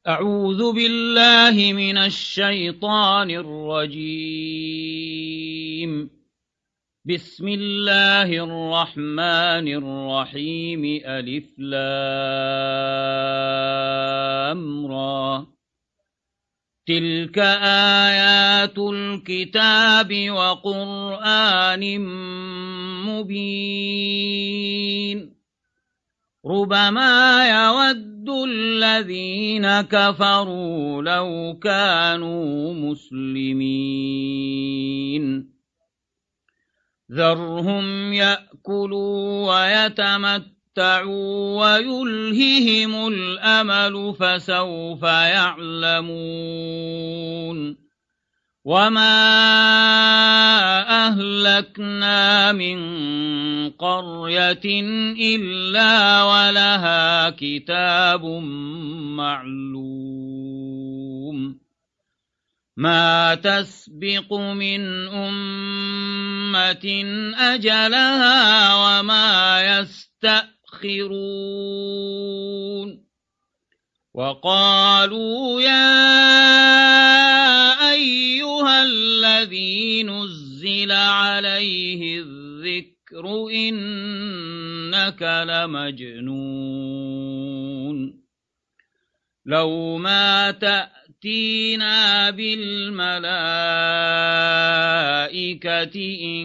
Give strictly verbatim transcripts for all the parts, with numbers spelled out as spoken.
أعوذ بالله من الشيطان الرجيم. بسم الله الرحمن الرحيم. ألف لام را. تلك آيات الكتاب وقرآن مبين. ربما يود الذين كفروا لو كانوا مسلمين. ذرهم يأكلوا ويتمتعوا ويلههم الأمل فسوف يعلمون. وما أهلكنا من قرية إلا ولها كتاب معلوم. ما تسبق من أمة أجلها وما يستأخرون. وقالوا يا أيها الذي نزل عليه الذكر إنك لمجنون. لو ما تأتينا بالملائكة إن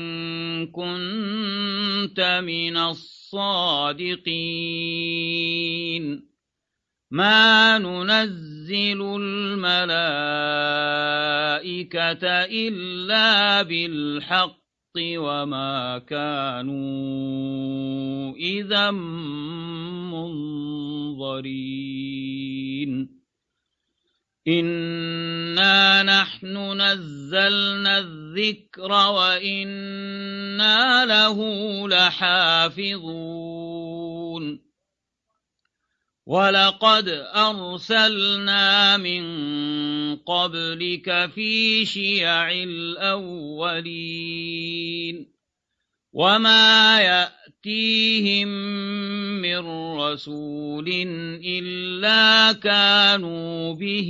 كنت من الصادقين. ما ننزل الملائكة إلا بالحق وما كانوا إذا منظرين. إنا نحن نزلنا الذكر وإنا له لحافظون. ولقد أرسلنا من قبلك في شيع الأولين. وما يأتيهم من رسول إلا كانوا به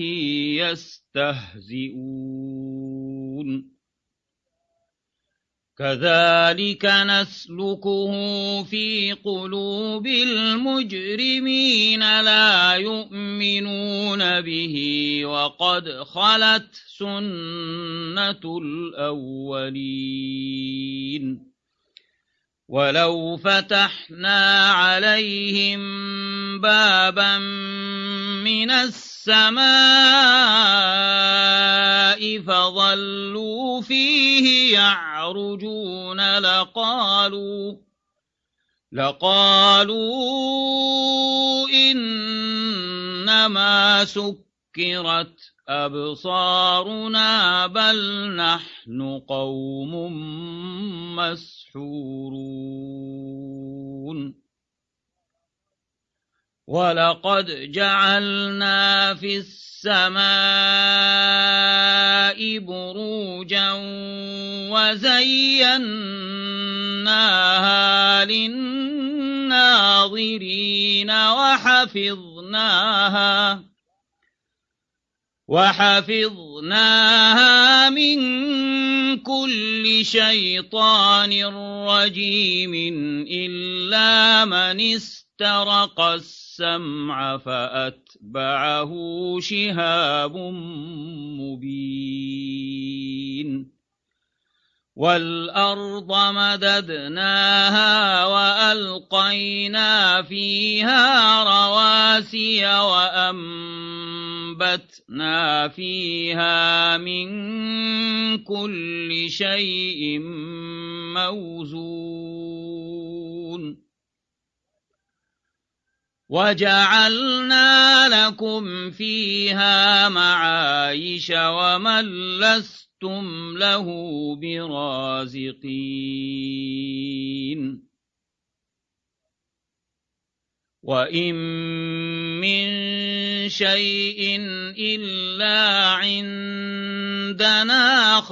يستهزئون. كذلك نسلكه في قلوب المجرمين لا يؤمنون به وقد خلت سنة الأولين. ولو فتحنا عليهم بابا من السماء فظلوا فيه يعرجون لقالوا لقالوا إنما سكرت أبصارنا بل نحن قوم مسحورون. ولقد جعلنا في السماء بروجا وزيناها للناظرين وحفظناها وحفظناها من كل شيطان رجيم إلا من استرق السمع فأتبعه شهاب مبين. والأرض مددناها وألقينا فيها رواسي وأنبتنا فيها من كل شيء موزون. وجعلنا لكم فيها معايش ومن لستم له برازقين. وإن من شيء إلا عندنا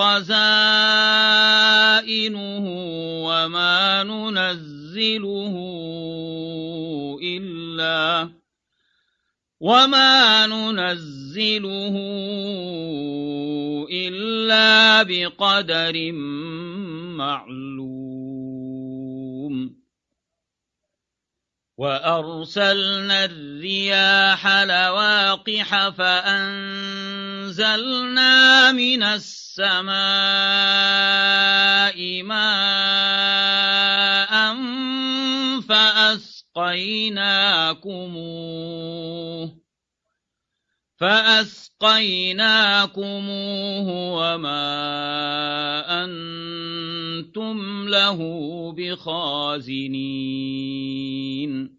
خزائنه وما ننزله إلا وما ننزله إلا بقدر معلوم وأرسلنا الرياح لواقح فأنزلنا من السماء ماء فأسقيناكموه فأسقيناكموه وما أنتم له بخازنين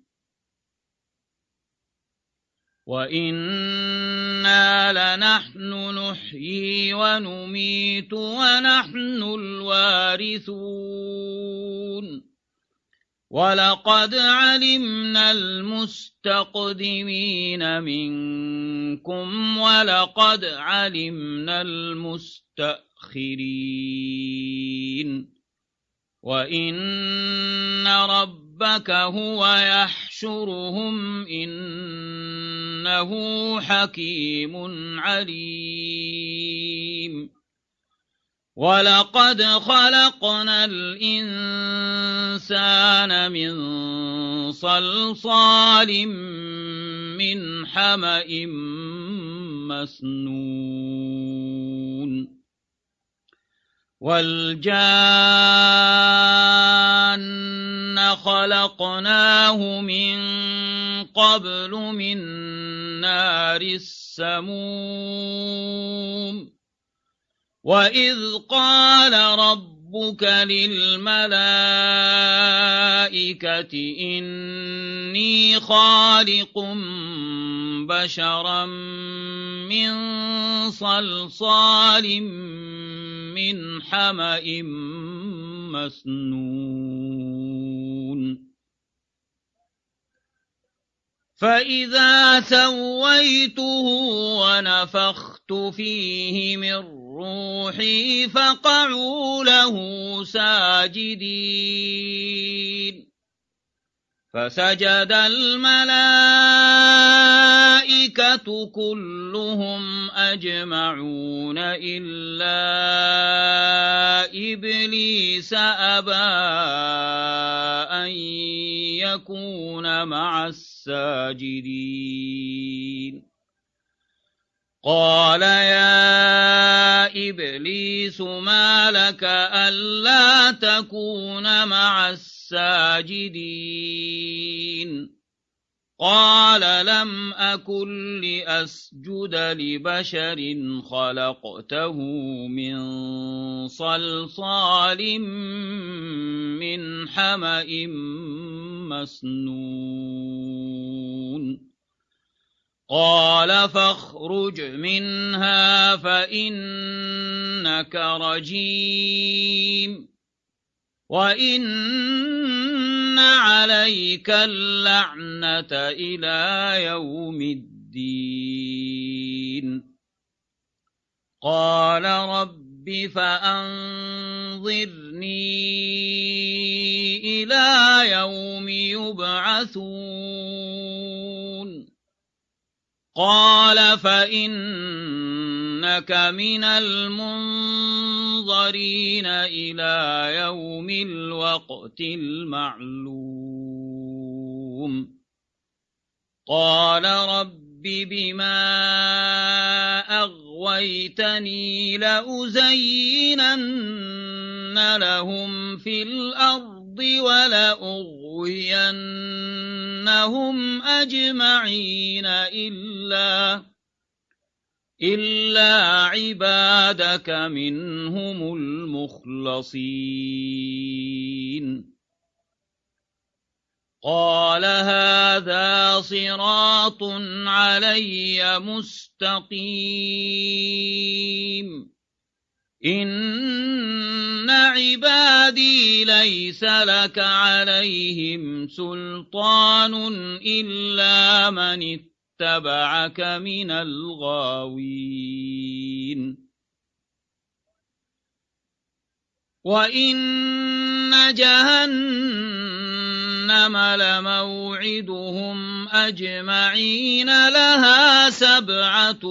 وإنا لنحن نحيي ونميت ونحن الوارثون ولقد علمنا المستقدمين منكم ولقد علمنا المستأخرين وإن ربك هو يحشرهم إنه حكيم عليم ولقد خلقنا الإنسان من صلصال من حمأ مسنون والجان خلقناه من قبل من نار السموم وإذ قال ربك للملائكة إني خالق بشرا من صلصال من حمأ مسنون فإذا سويته ونفخت فيه من روحي فقعوا له ساجدين فسجد الملائكة كلهم أجمعون إلا إبليس أبى أن يكون مع الساجدين قال يا إبليس ما لك ألا تكون مع الساجدين قال لم أكن لأسجد لبشر خلقته من صلصال من حمأ مسنون قال فاخرج منها فإنك رجيم وإن عليك اللعنة إلى يوم الدين قال رب فأنظرني إلى يوم يبعثون قال فإنك من المنظرين إلى يوم الوقت المعلوم قال رب بما أغويتني لأزينن لهم في الأرض ولأغوينهم أجمعين إلا إلا عبادك منهم المخلصين قال هذا صراط علي مستقيم إن عبادي ليس لك عليهم سلطان إلا من اتبعك من الغاوين وإن جهنم لموعدهم أجمعين لها سبعة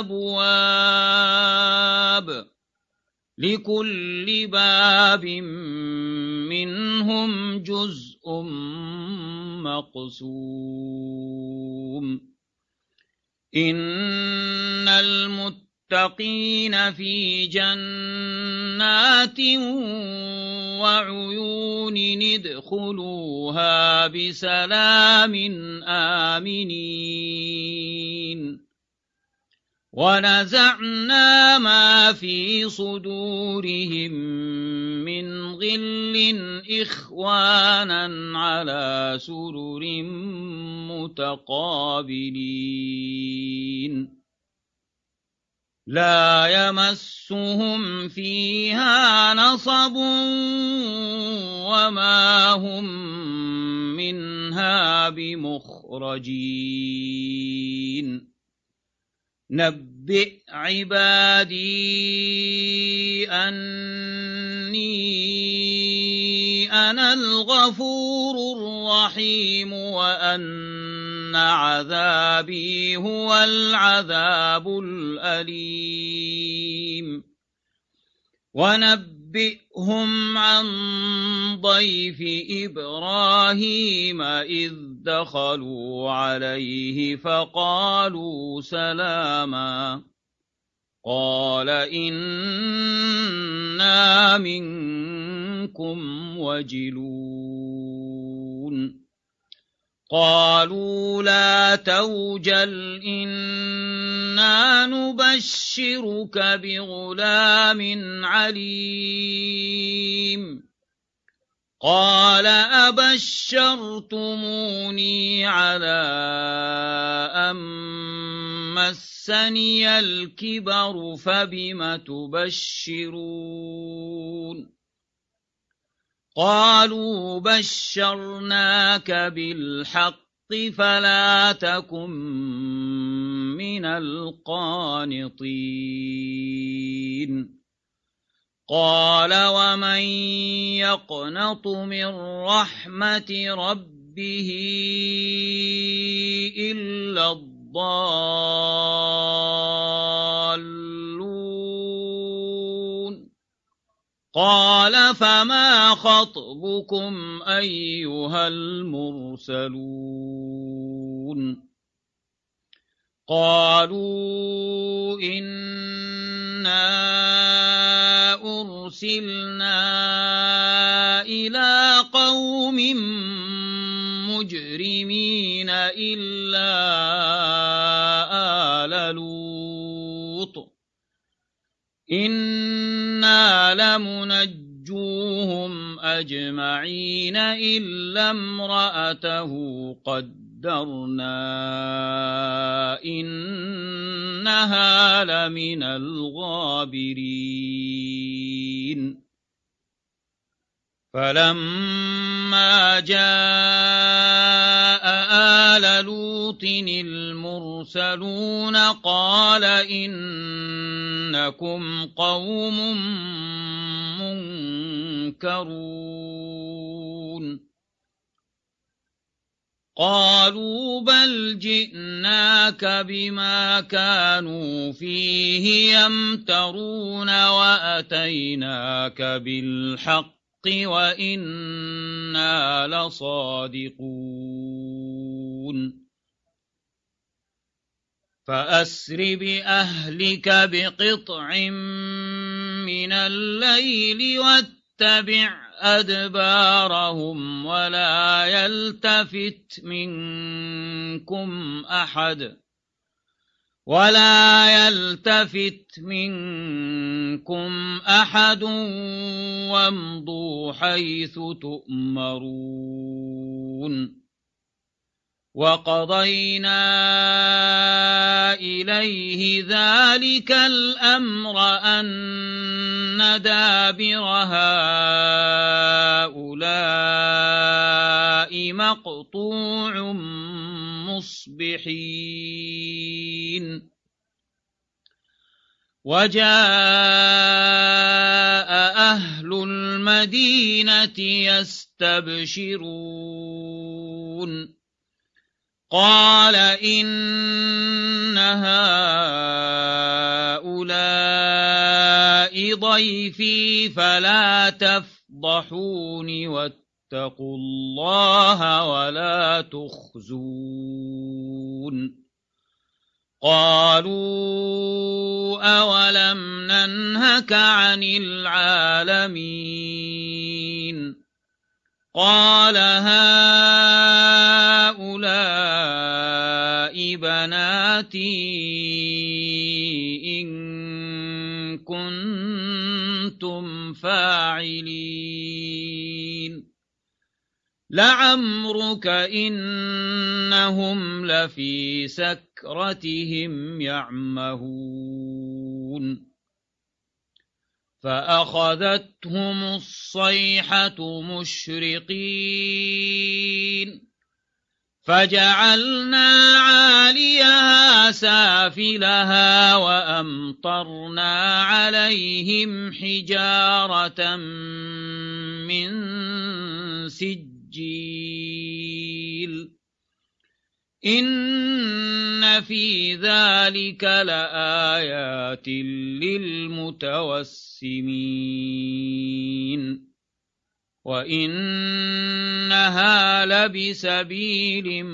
أبواب لكل باب منهم جزء مقسوم إن المتقين في جنات وعيون ادخلوها بسلام آمنين ونزعنا ما في صدورهم من غل إخوانا على سرر متقابلين لا يمسهم فيها نصب وما هم منها بمخرجين نبئ عبادي أني أنا الغفور الرحيم وأن عذابي هو العذاب الأليم ونبئهم عن ضيف إبراهيم إذ دخلوا عليه فقالوا سلاما قال إنا منكم وجلون قالوا لا توجل إنا نبشرك بغلام عليم قال أبشرتموني على أن مسني الكبر فبم تبشرون قالوا بشرناك بالحق فلا تكن من القانطين قال ومن يقنط من رحمة ربه إلا الضالون قال فما خطبكم أيها المرسلون قالوا إنا أرسلنا إلى قوم مجرمين إلا آل لوط إنا لمنجوهم أجمعين إلا امرأته قدرنا إنها لمن الغابرين فلما جاء آل لوط المرسلون قال إنكم قوم منكرون قالوا بل جئناك بما كانوا فيه يمترون وأتيناك بالحق وإنا لصادقون فأسر بأهلك بقطع من الليل واتبع أدبارهم ولا يلتفت منكم أحد ولا يلتفت منكم أحد وامضوا حيث تؤمرون وقضينا إليه ذلك الأمر أن دابر هؤلاء مقطوع مصبحين وجاء أهل المدينة يستبشرون قال إن هؤلاء ضيفي فلا تفضحون واتقوا الله ولا تخزون قالوا أولم ننهك عن العالمين قال هؤلاء بناتي إن كنتم فاعلين لعمرك إنهم لفي سكرتهم يعمهون فأخذتهم الصيحة مشرقين فجعلنا عاليها سافلها وأمطرنا عليهم حجارة من سجيل إن في ذلك لآيات للمتوسمين وإنها لبسبيل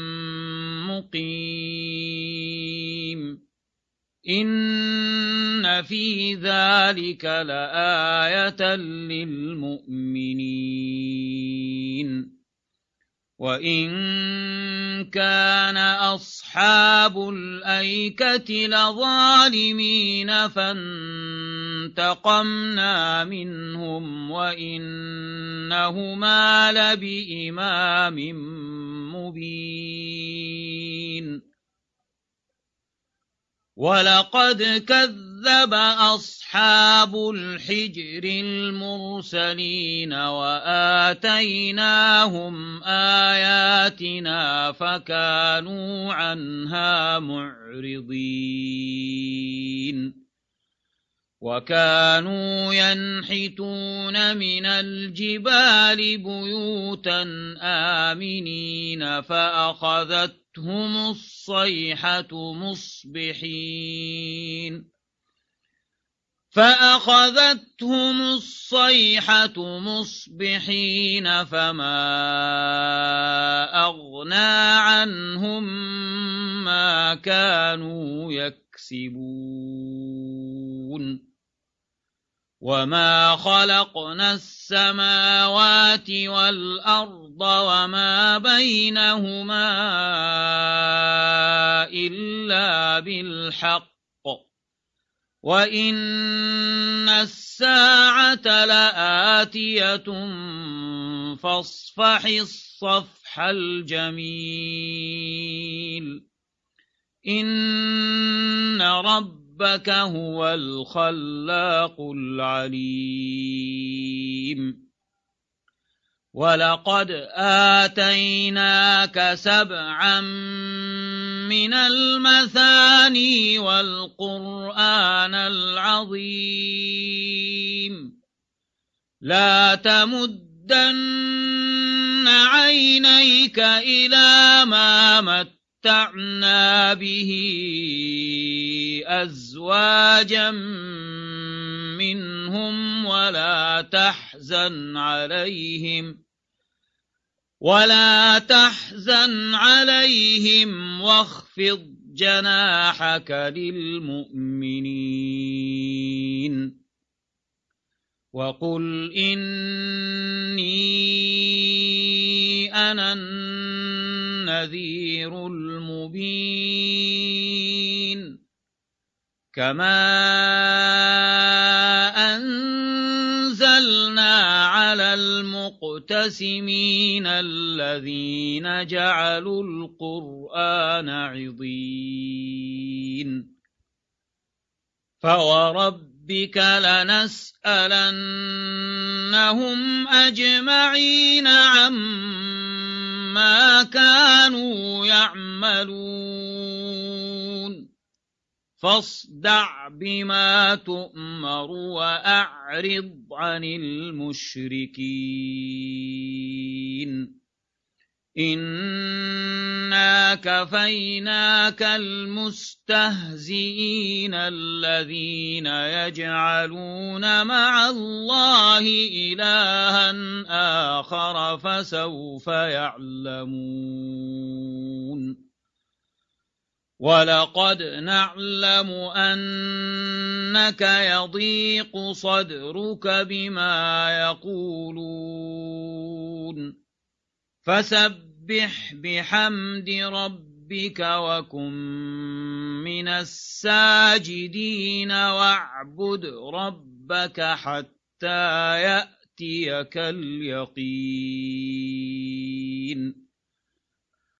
مقيم إن في ذلك لآية للمؤمنين وإن كان أصحاب الأيكة لظالمين فانتقمنا منهم وإنهما لبإمام مبين ولقد كذب أصحاب الحجر المرسلين وآتيناهم آياتنا فكانوا عنها معرضين وكانوا ينحتون من الجبال بيوتا آمنين فأخذت هم الصيحة مصبحين فأخذتهم الصيحة مصبحين فما أغنى عنهم ما كانوا يكسبون وما خلقنا السماوات والأرض وما بينهما إلا بالحق وإن الساعة لآتية فاصفح الصفح الجميل إن رب ربك هو الخلاق العليم ولقد آتيناك سبعا من المثاني والقرآن العظيم لا تمدن عينيك إلى ما مت متعنا به أزواجا منهم ولا تحزن عليهم ولا تحزن عليهم واخفض جناحك للمؤمنين وقل إني أنا النذير المبين كما أنزلنا على المقتسمين الذين جعلوا القرآن عضين فوربك لنسألنهم أجمعين عما كانوا يعملون فاصدع بما تؤمر وأعرض عن المشركين إنا كفيناك المستهزئين الذين يجعلون مع الله إلها آخر فسوف يعلمون ولقد نعلم أنك يضيق صدرك بما يقولون فسبح بحمد ربك وكن من الساجدين واعبد ربك حتى يأتيك اليقين